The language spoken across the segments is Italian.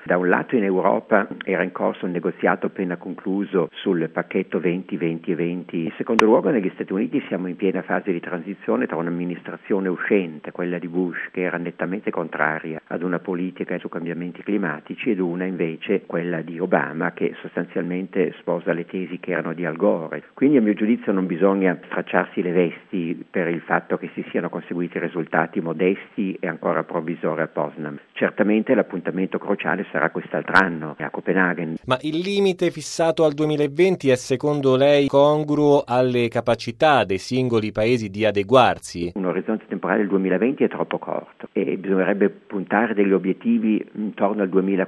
Da un lato in Europa era in corso un negoziato appena concluso sul pacchetto 20-20-20. In secondo luogo negli Stati Uniti siamo in piena fase di transizione tra un'amministrazione uscente, quella di Bush, che era nettamente contraria ad una politica su cambiamenti climatici, ed una invece, quella di Obama, che sostanzialmente sposa le tesi che erano di Al Gore. Quindi a mio giudizio non bisogna stracciarsi le vesti per il fatto che si siano conseguiti risultati modesti e ancora provvisori a Potsdam. Certamente l'appuntamento cruciale sarà quest'altro anno a Copenaghen. Ma il limite fissato al 2020 è secondo lei congruo alle capacità dei singoli paesi di adeguarsi? Un orizzonte temporale del 2020 è troppo corto e bisognerebbe puntare degli obiettivi intorno al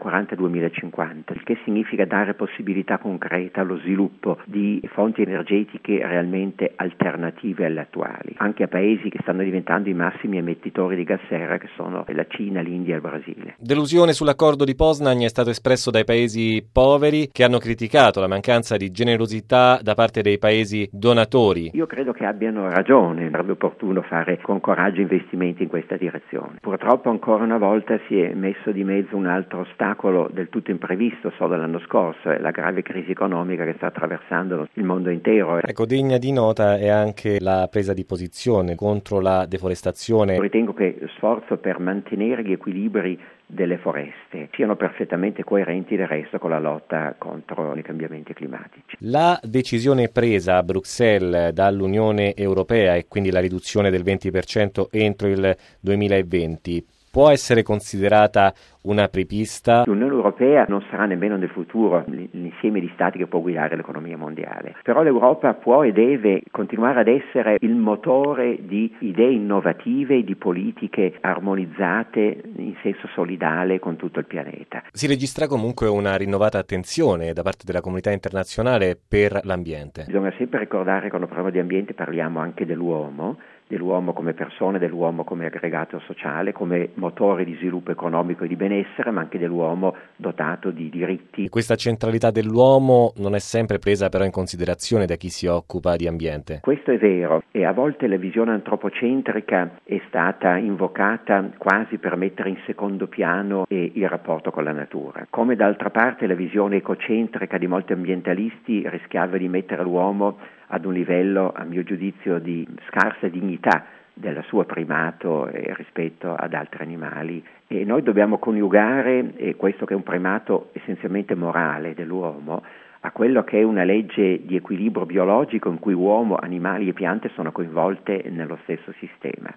2040-2050, il che significa dare possibilità concreta allo sviluppo di fonti energetiche realmente alternative alle attuali, anche a paesi che stanno diventando i massimi emettitori di gas serra, che sono la Cina, l'India e il Brasile. Delusione sull'accordo di Poznań è stato espresso dai paesi poveri, che hanno criticato la mancanza di generosità da parte dei paesi donatori. Io credo che abbiano ragione, sarebbe opportuno fare con coraggio investimenti in questa direzione. Purtroppo ancora una volta si è messo di mezzo un altro ostacolo del tutto imprevisto solo l'anno scorso, è la grave crisi economica che sta attraversando il mondo intero. Ecco, degna di nota è anche la presa di posizione contro la deforestazione. Ritengo che lo sforzo per mantenere gli equilibri delle foreste siano perfettamente coerenti del resto con la lotta contro i cambiamenti climatici. La decisione presa a Bruxelles dall'Unione Europea, e quindi la riduzione del 20% entro il 2020, può essere considerata una apripista? L'Unione Europea non sarà nemmeno nel futuro l'insieme di stati che può guidare l'economia mondiale, però l'Europa può e deve continuare ad essere il motore di idee innovative, di politiche armonizzate in senso solidale con tutto il pianeta. Si registra comunque una rinnovata attenzione da parte della comunità internazionale per l'ambiente. Bisogna sempre ricordare che quando parliamo di ambiente parliamo anche dell'uomo come persona, dell'uomo come aggregato sociale, come motore di sviluppo economico e di benessere, ma anche dell'uomo dotato di diritti. Questa centralità dell'uomo non è sempre presa però in considerazione da chi si occupa di ambiente. Questo è vero, e a volte la visione antropocentrica è stata invocata quasi per mettere in secondo piano il rapporto con la natura. Come d'altra parte la visione ecocentrica di molti ambientalisti rischiava di mettere l'uomo ad un livello, a mio giudizio, di scarsa dignità del suo primato rispetto ad altri animali, e noi dobbiamo coniugare questo che è un primato essenzialmente morale dell'uomo a quello che è una legge di equilibrio biologico in cui uomo, animali e piante sono coinvolte nello stesso sistema.